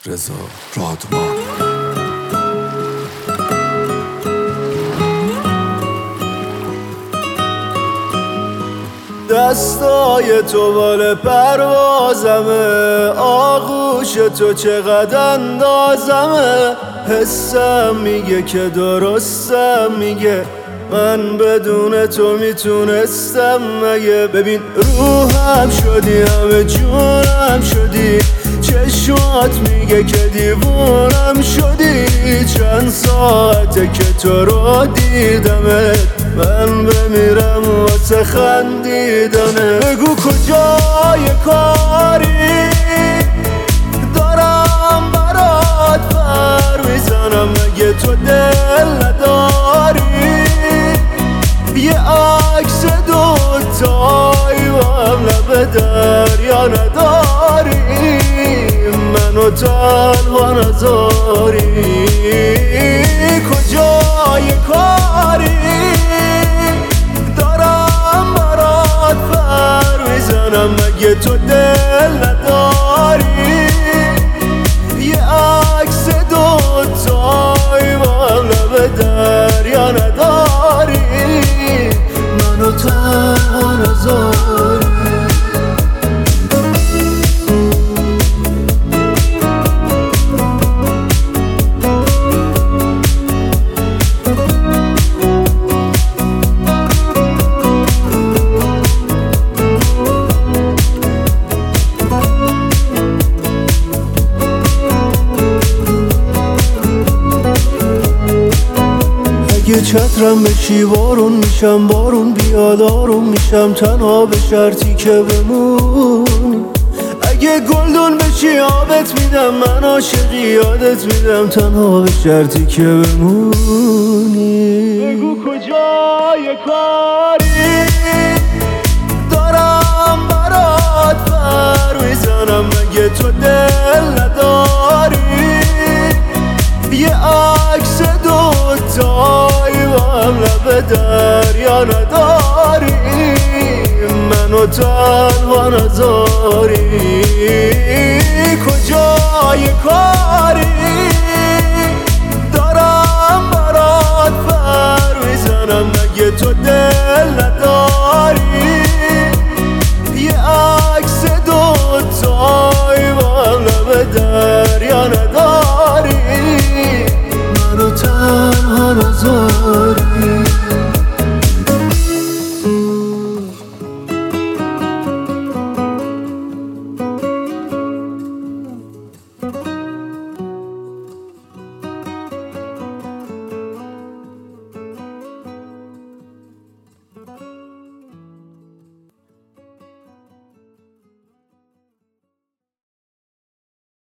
رضا رادمان. دستای تو بال پروازمه، آغوش تو چقدر اندازمه. حسم میگه که درستم میگه، من بدون تو میتونستم مگه؟ ببین روحم شدی، همه جونم شدی، چشمات میگه که دیوونم شدی. چند ساعته که تو رو دیدمت، من بمیرم واسه خندیدنه. بگو کجای کاری دارم برات پر میزنم، مگه تو دل نداری؟ یه عکس دوتایی با هم لب دریا نداری، منو تنها نذاری. کجای کاری دارم برات پر میزنم، مگه تو دل نداری؟ یه عکس دوتایی با هم لب دریا نداری، منو تنها نذاری. اگه چترم بشی بارون میشم، بارون بیاد آروم میشم، تنها به شرطی که بمونی. اگه گلدون بشی آبت میدم، من عاشقی یادت میدم، تنها به شرطی که بمونی. بگو کجای کاری دارم برات پر میزنم، مگه تو دل نداری؟ یه عکس دوتایی با هم لب دریا نداری، منو تنها نذاری. کجا